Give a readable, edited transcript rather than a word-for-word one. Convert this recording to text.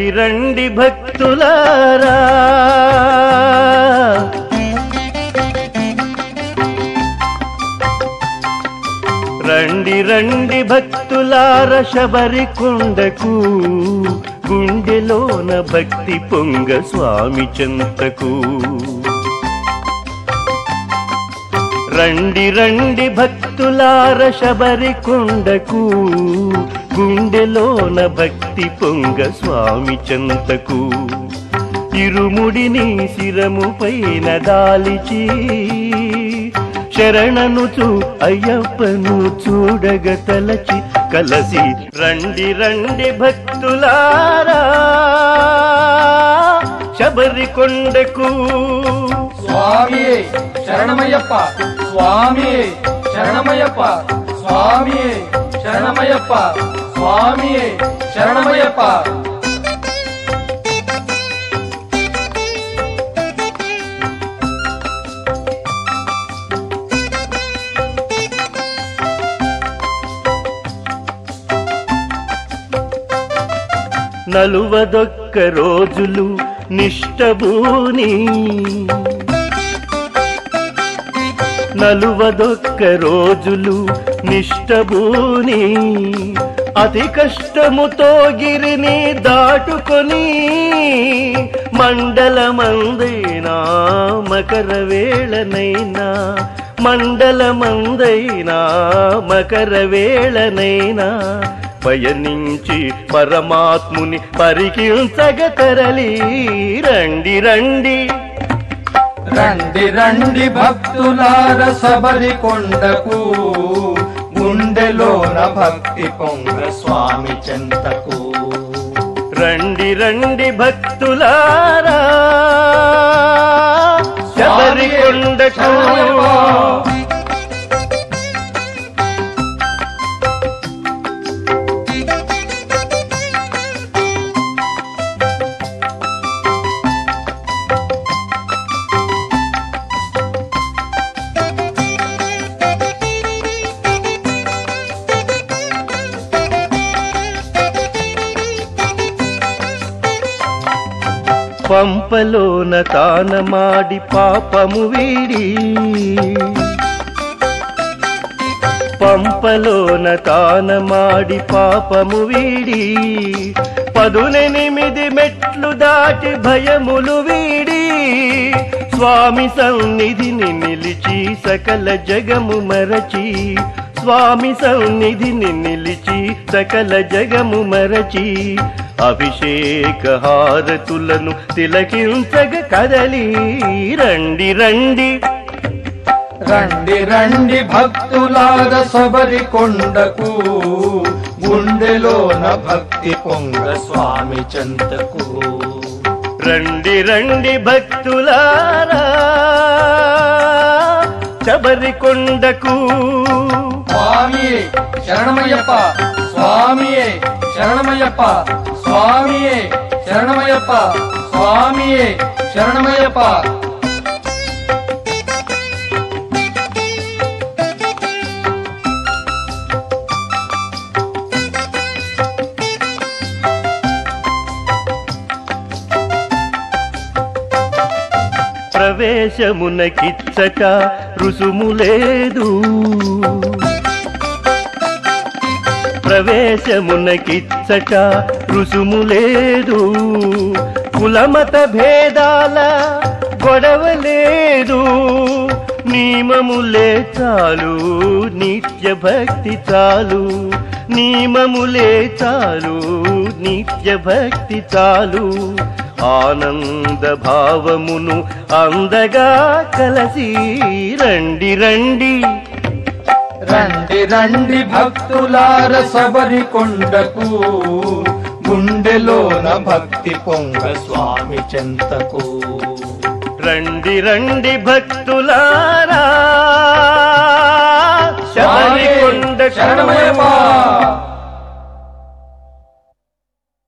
రండి భక్తులారా, రండి రండి భక్తులార శబరికొండకు, గుండెలోన భక్తి పొంగ స్వామి చెంతకు. రండి రండి భక్తులార శబరికొండకు, గుండెలోన భక్తి పొంగ స్వామి చెంతకు. ఇరుముడిని శిరము పైన దాలిచి, శరణనుచు అయ్యప్పను చూడగ తలచి కలసి. రండి రండి భక్తులారా శబరికొండకు. స్వామి శరణమయ్యప్ప, స్వామి శరణమయ్యప్ప, స్వామి శరణమయ్యప్ప, స్వామి శరణమయ్యప్ప. నలువదొక్క రోజులు నిష్టభూని, నలువదొక్క రోజులు నిష్టభూని, అతి కష్టముతో గిరిని దాటుకొని, మండలమందైనా మకర వేళనైనా, మండలమందైనా మకర వేళనైనా పయనించి పరమాత్ముని పరికించగ తరలి. రండి రండి రండి రండి భక్తులార శబరికొండకు, గుండెలోన భక్తి పొంగ స్వామి చెంతకు. రండి రండి భక్తులారా శబరికొండకు. పంపలోన తానమాడి పాపము వీడి, పంపలోన తానమాడి పాపము వీడి, 18 మెట్లు దాటి భయములు వీడి, స్వామి సన్నిధిని నిలిచి సకల జగము మరచి, స్వామి సన్నిధిని నిలిచి సకల జగము మరచి, అభిషేక హారతులను తిలకించగ కదలి. రండి రండి రండి రండి భక్తులార శబరికొండకు, గుండెలోన భక్తి పొంగ స్వామి చెంతకు. రండి రండి భక్తులారా శబరికొండకు. స్వామి శరణమయ్యప్ప, స్వామి శరణమయ్యప్ప, స్వామి శరణమయ్యప్ప, స్వామి శరణమయ్యప్ప. ప్రవేశమునకిచ్చట రుసుము లేదు, ప్రవేశమునకిచ్చట రుసుము లేదు, కులమత భేదాల గొడవ లేదు, నియమములే చాలు నిత్య భక్తి చాలు, నియమములే చాలు నిత్య భక్తి చాలు, ఆనంద భావమును అందగా కలసి. రండి రండి రండి రండి భక్తులార శబరికొండకు, గుండెలోన భక్తి పొంగ స్వామి చెంతకు. రండి రండి భక్తులారా శబరికొండకు. శరణమయ్యప్ప.